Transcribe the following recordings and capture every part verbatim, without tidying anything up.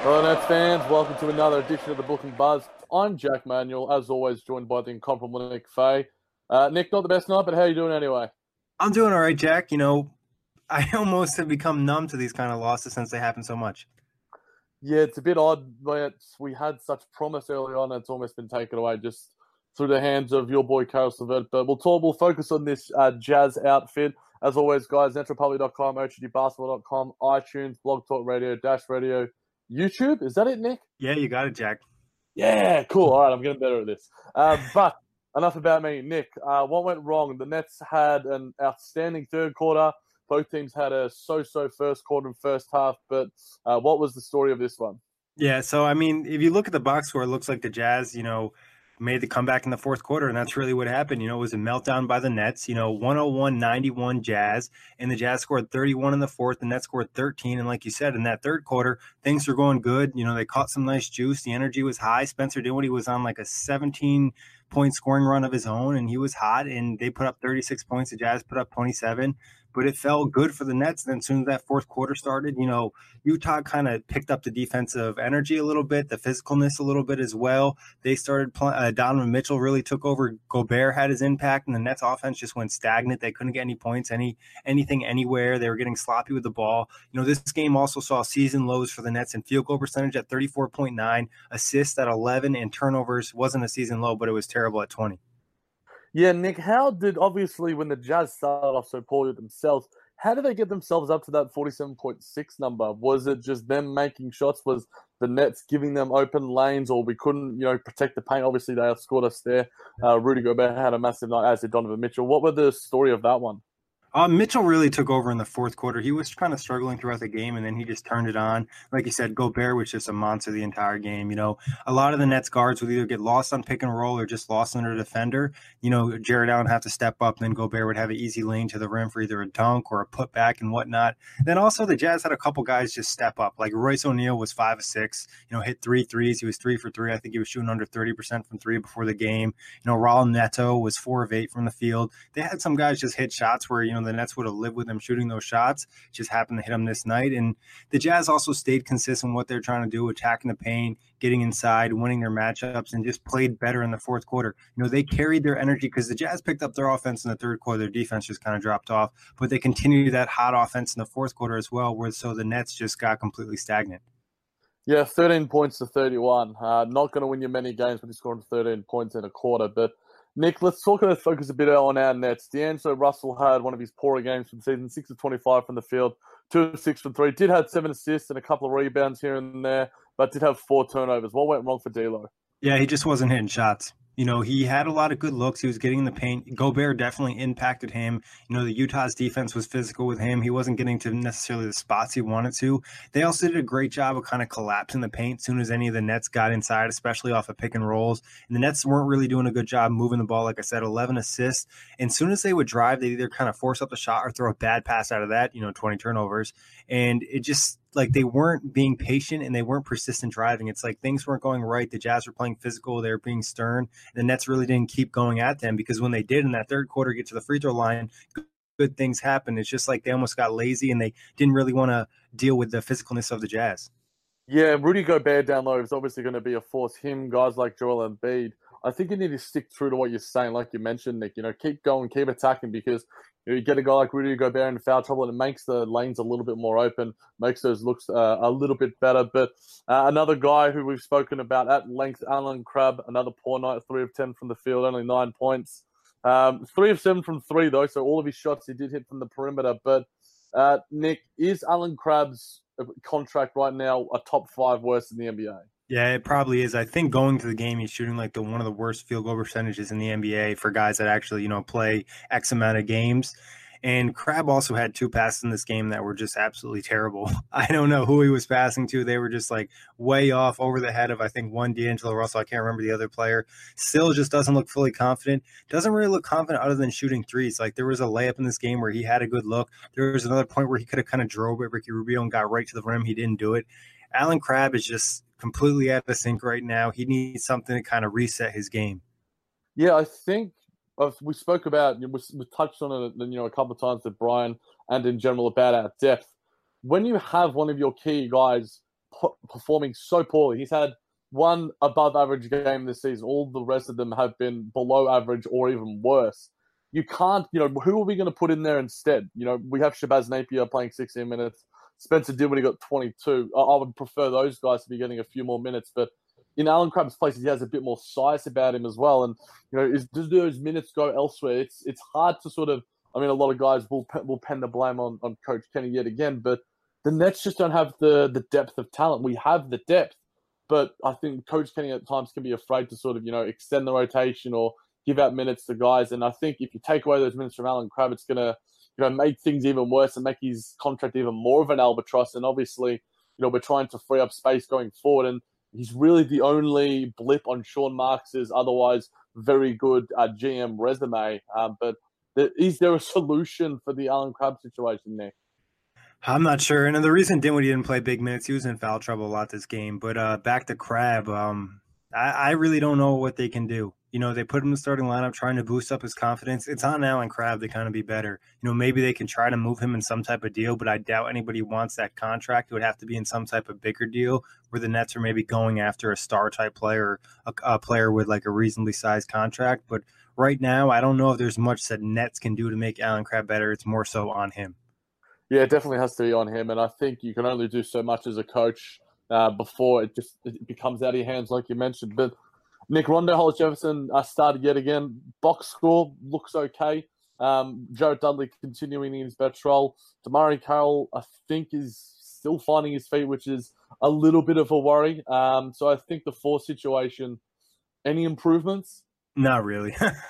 Hello, Nets fans. Welcome to another edition of the Book and Buzz. I'm Jack Manuel, as always, joined by the incomparable Nick Fay. Uh, Nick, not the best night, but how are you doing anyway? I'm doing all right, Jack. You know, I almost have become numb to these kind of losses since they happen so much. Yeah, it's a bit odd, but we had such promise early on, and it's almost been taken away just through the hands of your boy Caris LeVert. But we'll talk. We'll focus on this uh, Jazz outfit. As always, guys, nets republic dot com, o g d basketball dot com, iTunes, Blog Talk Radio, Dash Radio, YouTube. Is that it, Nick? Yeah, you got it, Jack. Yeah, cool. All right, I'm getting better at this. Uh, but enough about me. Nick, uh, what went wrong? The Nets had an outstanding third quarter. Both teams had a so-so first quarter and first half. But uh, what was the story of this one? Yeah, so I mean, if you look at the box score, it looks like the Jazz, you know, made the comeback in the fourth quarter, and that's really what happened. You know, it was a meltdown by the Nets, you know, one oh one ninety-one Jazz, and the Jazz scored thirty-one in the fourth, the Nets scored thirteen, and like you said, in that third quarter, things were going good. You know, they caught some nice juice. The energy was high. Spencer Dinwiddie was on like a seventeen point scoring run of his own, and he was hot, and they put up thirty-six points. The Jazz put up twenty-seven, but it felt good for the Nets. Then as soon as that fourth quarter started, you know, Utah kind of picked up the defensive energy a little bit, the physicalness a little bit as well. They started playing. Uh, Donovan Mitchell really took over. Gobert had his impact, and the Nets offense just went stagnant. They couldn't get any points, any anything anywhere. They were getting sloppy with the ball. You know, this game also saw season lows for the Nets in field goal percentage at thirty-four point nine, assists at eleven, and turnovers wasn't a season low, but it was terrible at twenty. Yeah, Nick, how did, obviously, when the Jazz started off so poorly themselves, how did they get themselves up to that forty-seven point six number? Was it just them making shots? Was the Nets giving them open lanes, or we couldn't, you know, protect the paint? Obviously, they outscored us there. Uh, Rudy Gobert had a massive night, as did Donovan Mitchell. What were the story of that one? Uh, Mitchell really took over in the fourth quarter. He was kind of struggling throughout the game, and then he just turned it on. Like you said, Gobert was just a monster the entire game. You know, a lot of the Nets guards would either get lost on pick and roll or just lost under a defender. You know, Jared Allen had to step up, and then Gobert would have an easy lane to the rim for either a dunk or a putback and whatnot. Then also the Jazz had a couple guys just step up. Like Royce O'Neal was five of six, you know, hit three threes. He was three for three. I think he was shooting under thirty percent from three before the game. You know, Raul Neto was four of eight from the field. They had some guys just hit shots where, you know, the Nets would have lived with them shooting those shots. Just happened to hit them this night. And the Jazz also stayed consistent in what they're trying to do, attacking the paint, getting inside, winning their matchups, and just played better in the fourth quarter. You know, they carried their energy because the Jazz picked up their offense in the third quarter. Their defense just kind of dropped off, but they continued that hot offense in the fourth quarter as well, where so the Nets just got completely stagnant. Yeah, thirteen points to thirty-one. Uh, not going to win you many games when you're scoring thirteen points in a quarter, but Nick, let's talk and focus a bit on our Nets. D'Angelo Russell had one of his poorer games for the season, six of twenty-five from the field, two of six from three. Did have seven assists and a couple of rebounds here and there, but did have four turnovers. What went wrong for D'Lo? Yeah, he just wasn't hitting shots. You know, he had a lot of good looks. He was getting in the paint. Gobert definitely impacted him. You know, the Utah's defense was physical with him. He wasn't getting to necessarily the spots he wanted to. They also did a great job of kind of collapsing the paint as soon as any of the Nets got inside, especially off of pick and rolls. And the Nets weren't really doing a good job moving the ball. Like I said, eleven assists. And as soon as they would drive, they either kind of force up the shot or throw a bad pass out of that, you know, twenty turnovers. And it just, like, they weren't being patient and they weren't persistent driving. It's like things weren't going right. The Jazz were playing physical. They were being stern. The Nets really didn't keep going at them because when they did in that third quarter get to the free throw line, good things happened. It's just like they almost got lazy and they didn't really want to deal with the physicalness of the Jazz. Yeah, Rudy Gobert down low is obviously going to be a force. Him, guys like Joel Embiid. I think you need to stick true to what you're saying, like you mentioned, Nick. You know, keep going, keep attacking, because you, know, you get a guy like Rudy Gobert in foul trouble, and it makes the lanes a little bit more open, makes those looks uh, a little bit better. But uh, another guy who we've spoken about at length, Alan Crabb, another poor night, three of ten from the field, only nine points. Um, three of seven from three, though, so all of his shots he did hit from the perimeter. But, uh, Nick, is Alan Crabb's contract right now a top five worst in the N B A? Yeah, it probably is. I think going to the game, he's shooting like the one of the worst field goal percentages in the N B A for guys that actually, you know, play X amount of games. And Crabb also had two passes in this game that were just absolutely terrible. I don't know who he was passing to. They were just like way off over the head of, I think, one D'Angelo Russell. I can't remember the other player. Still just doesn't look fully confident. Doesn't really look confident other than shooting threes. Like there was a layup in this game where he had a good look. There was another point where he could have kind of drove it, Ricky Rubio, and got right to the rim. He didn't do it. Alan Crabb is just completely out of sync right now. He needs something to kind of reset his game. Yeah, I think we spoke about, we, we touched on it, you know, a couple of times with Brian and in general about our depth. When you have one of your key guys performing so poorly. He's had one above average game this season. All the rest of them have been below average or even worse. You can't, you know, who are we going to put in there instead? You know, we have Shabazz Napier playing sixteen minutes. Spencer Dinwiddie got twenty-two. I, I would prefer those guys to be getting a few more minutes, but in Allen Crabbe's place, he has a bit more size about him as well. And, you know, is, do those minutes go elsewhere? It's it's hard to sort of, I mean, a lot of guys will will pen the blame on, on Coach Kenny yet again, but the Nets just don't have the, the depth of talent. We have the depth, but I think Coach Kenny at times can be afraid to sort of, you know, extend the rotation or give out minutes to guys. And I think if you take away those minutes from Allen Crabbe, it's going to, you know, make things even worse and make his contract even more of an albatross. And obviously, you know, we're trying to free up space going forward. And he's really the only blip on Sean Marks's otherwise very good uh, G M resume. Um, but th- is there a solution for the Allen Crabbe situation there? I'm not sure. And the reason Dinwiddie didn't play big minutes, he was in foul trouble a lot this game. But uh, back to Crabbe, um, I, I really don't know what they can do. You know, they put him in the starting lineup trying to boost up his confidence. It's on Allen Crabbe to kind of be better. You know, maybe they can try to move him in some type of deal, but I doubt anybody wants that contract. It would have to be in some type of bigger deal where the Nets are maybe going after a star-type player, a, a player with like a reasonably sized contract. But right now, I don't know if there's much that Nets can do to make Allen Crabbe better. It's more so on him. Yeah, it definitely has to be on him. And I think you can only do so much as a coach uh, before it just it becomes out of your hands, like you mentioned. But Nick, Rondo Hollis-Jefferson uh, started yet again. Box score looks okay. Um, Jared Dudley continuing in his best role. DeMarre Carroll, I think, is still finding his feet, which is a little bit of a worry. Um, so I think the four situation, any improvements? Not really.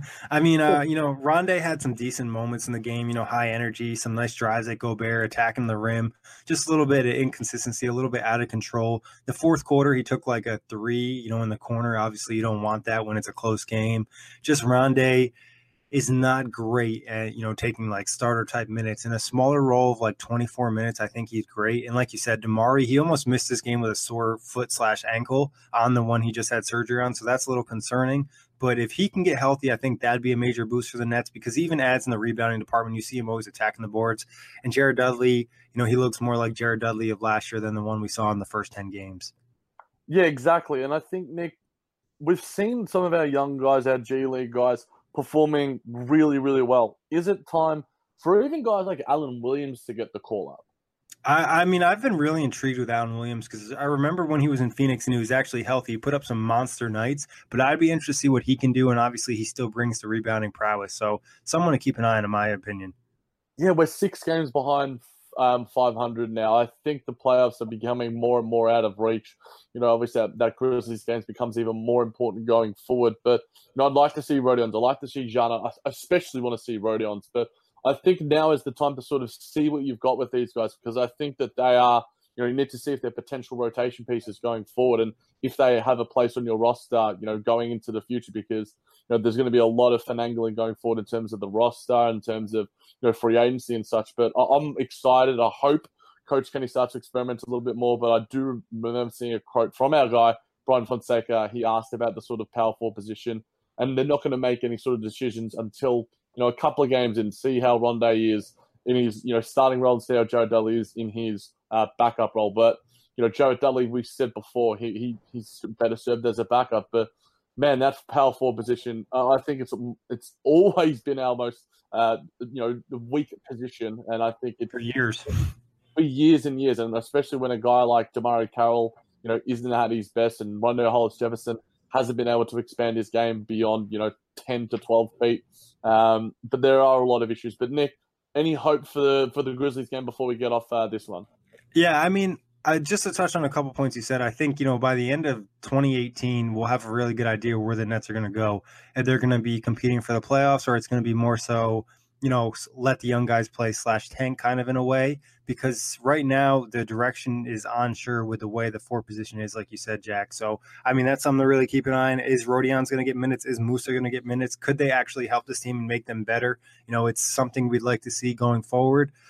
I mean, uh, you know, Rondé had some decent moments in the game, you know, high energy, some nice drives at Gobert, attacking the rim, just a little bit of inconsistency, a little bit out of control. The fourth quarter, he took like a three, you know, in the corner. Obviously, you don't want that when it's a close game. Just Rondé is not great at, you know, taking like starter type minutes. In a smaller role of like twenty-four minutes, I think he's great. And like you said, DeMarre, he almost missed this game with a sore foot slash ankle on the one he just had surgery on. So that's a little concerning. But if he can get healthy, I think that'd be a major boost for the Nets because he even adds in the rebounding department. You see him always attacking the boards. And Jared Dudley, you know, he looks more like Jared Dudley of last year than the one we saw in the first ten games. Yeah, exactly. And I think, Nick, we've seen some of our young guys, our G League guys, performing really, really well. Is it time for even guys like Alan Williams to get the call up? I, I mean, I've been really intrigued with Alan Williams because I remember when he was in Phoenix and he was actually healthy. He put up some monster nights, but I'd be interested to see what he can do. And obviously, he still brings the rebounding prowess. So, someone to keep an eye on, in my opinion. Yeah, we're six games behind um, five hundred now. I think the playoffs are becoming more and more out of reach. You know, obviously, that, that Grizzlies games becomes even more important going forward. But, you know, I'd like to see Rodions. I'd like to see Jana. I especially want to see Rodions. But I think now is the time to sort of see what you've got with these guys because I think that they are, you know, you need to see if they're potential rotation pieces going forward and if they have a place on your roster, you know, going into the future because, you know, there's going to be a lot of finagling going forward in terms of the roster, in terms of, you know, free agency and such. But I'm excited. I hope Coach Kenny starts to experiment a little bit more. But I do remember seeing a quote from our guy, Brian Fonseca. He asked about the sort of power forward position and they're not going to make any sort of decisions until, you know, a couple of games and see how Rondé is in his, you know, starting role and see how Jared Dudley is in his uh, backup role. But, you know, Jared Dudley, we said before, he, he he's better served as a backup. But, man, that power forward position, uh, I think it's it's always been our most, uh, you know, the weak position. And I think it for years. For years and years. And especially when a guy like DeMarre Carroll, you know, isn't at his best and Rondo Hollis-Jefferson hasn't been able to expand his game beyond, you know, ten to twelve feet. Um, but there are a lot of issues. But, Nick, any hope for the, for the Grizzlies game before we get off uh, this one? Yeah, I mean, I, just to touch on a couple points you said, I think, you know, by the end of twenty eighteen, we'll have a really good idea where the Nets are going to go. If they're going to be competing for the playoffs or it's going to be more so, you know, let the young guys play slash tank kind of in a way. Because right now the direction is unsure with the way the four position is, like you said, Jack. So, I mean, that's something to really keep an eye on. Is Rodion's going to get minutes? Is Musa going to get minutes? Could they actually help this team and make them better? You know, it's something we'd like to see going forward.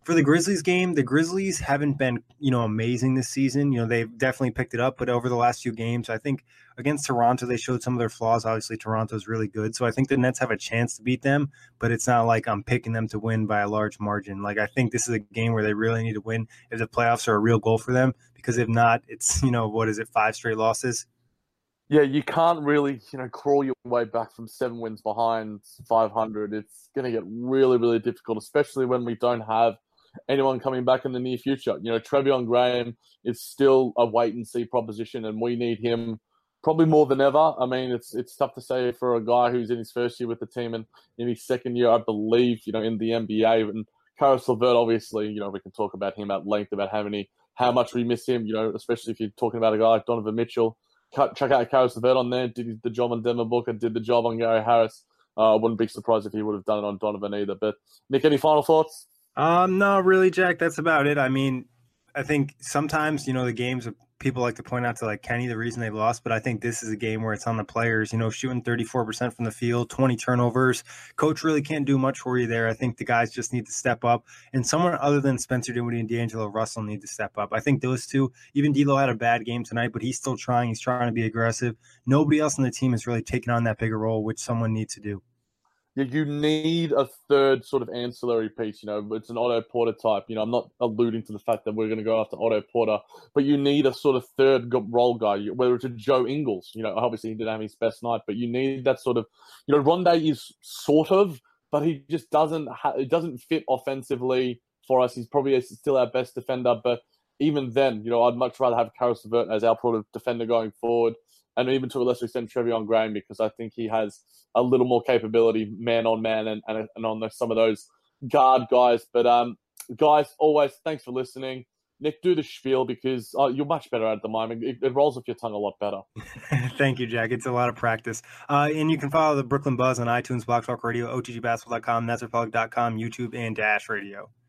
For the Grizzlies game, the Grizzlies haven't been, you know, amazing this season. You know, they've definitely picked it up, but over the last few games, I think against Toronto, they showed some of their flaws. Obviously, Toronto's really good. So I think the Nets have a chance to beat them, but it's not like I'm picking them to win by a large margin. Like, I think this is a game where they really need to win if the playoffs are a real goal for them, because if not, it's, you know, what is it, five straight losses? Yeah, you can't really, you know, crawl your way back from seven wins behind five hundred. It's going to get really, really difficult, especially when we don't have anyone coming back in the near future. You know, Treveon Graham is still a wait-and-see proposition, and we need him probably more than ever. I mean, it's it's tough to say for a guy who's in his first year with the team and in his second year, I believe, you know, in the N B A. And Caris LeVert, obviously, you know, we can talk about him at length about how many, how much we miss him, you know, especially if you're talking about a guy like Donovan Mitchell. Check out Caris LeVert on there, did the job on Devin Booker, did the job on Gary Harris. Uh, I wouldn't be surprised if he would have done it on Donovan either. But, Nick, any final thoughts? Um, no, really, Jack, that's about it. I mean, I think sometimes, you know, the games people like to point out to like Kenny the reason they lost, but I think this is a game where it's on the players, you know, shooting thirty-four percent from the field, twenty turnovers. Coach really can't do much for you there. I think the guys just need to step up, and someone other than Spencer Dinwiddie and D'Angelo Russell need to step up. I think those two, even D'Lo had a bad game tonight, but he's still trying. He's trying to be aggressive. Nobody else on the team has really taken on that bigger role, which someone needs to do. Yeah, you need a third sort of ancillary piece. You know, it's an Otto Porter type. You know, I'm not alluding to the fact that we're going to go after Otto Porter, but you need a sort of third role guy, whether it's a Joe Ingles. You know, obviously he didn't have his best night, but you need that sort of, you know, Rondé is sort of, but he just doesn't, ha- it doesn't fit offensively for us. He's probably still our best defender, but even then, you know, I'd much rather have Caris LeVert as our sort of defender going forward. And even to a lesser extent, Treveon Graham, because I think he has a little more capability man on man and, and, and on the, some of those guard guys. But um, guys, always thanks for listening. Nick, do the spiel because uh, you're much better at the moment. It, it rolls off your tongue a lot better. Thank you, Jack. It's a lot of practice. Uh, and you can follow the Brooklyn Buzz on iTunes, Blog Talk Radio, O T G Basketball dot com, Nets Republic dot com, YouTube, and Dash Radio.